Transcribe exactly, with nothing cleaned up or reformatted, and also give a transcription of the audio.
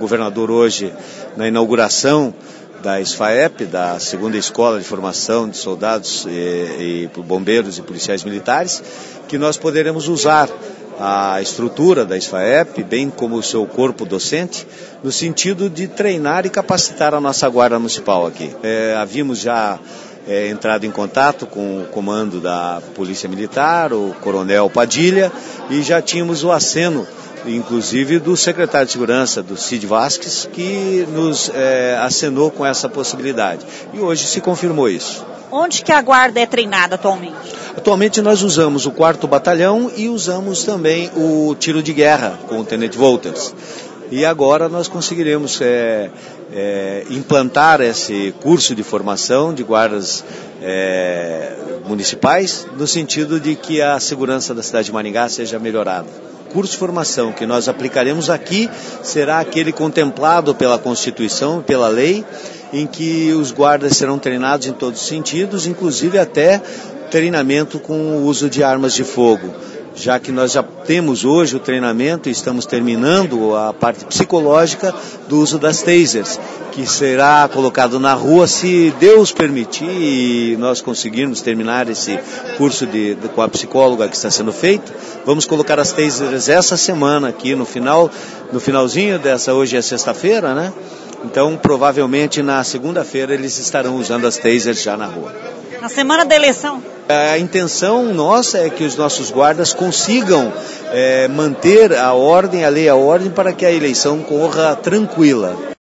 governador hoje na inauguração da SFAEP, da segunda escola de formação de soldados e, e bombeiros e policiais militares, que nós poderemos usar a estrutura da SFAEP, bem como o seu corpo docente, no sentido de treinar e capacitar a nossa Guarda Municipal aqui. É, havíamos já é, entrado em contato com o comando da Polícia Militar, o Coronel Padilha, e já tínhamos o aceno, inclusive do secretário de Segurança, do Cid Vasques, que nos é, acenou com essa possibilidade. E hoje se confirmou isso. Onde que a Guarda é treinada atualmente? Atualmente nós usamos o quarto Batalhão e usamos também o tiro de guerra com o Tenente Wolters. E agora nós conseguiremos é, é, implantar esse curso de formação de guardas é, municipais, no sentido de que a segurança da cidade de Maringá seja melhorada. O curso de formação que nós aplicaremos aqui será aquele contemplado pela Constituição, pela lei, em que os guardas serão treinados em todos os sentidos, inclusive até treinamento com o uso de armas de fogo, já que nós já temos hoje o treinamento e estamos terminando a parte psicológica do uso das tasers, que será colocado na rua se Deus permitir e nós conseguirmos terminar esse curso de, de, com a psicóloga que está sendo feito. Vamos colocar as tasers essa semana aqui no final, no finalzinho dessa, hoje é sexta-feira, né? Então provavelmente na segunda-feira eles estarão usando as tasers já na rua. Na semana da eleição? A intenção nossa é que os nossos guardas consigam é, manter a ordem, a lei e a ordem, para que a eleição corra tranquila.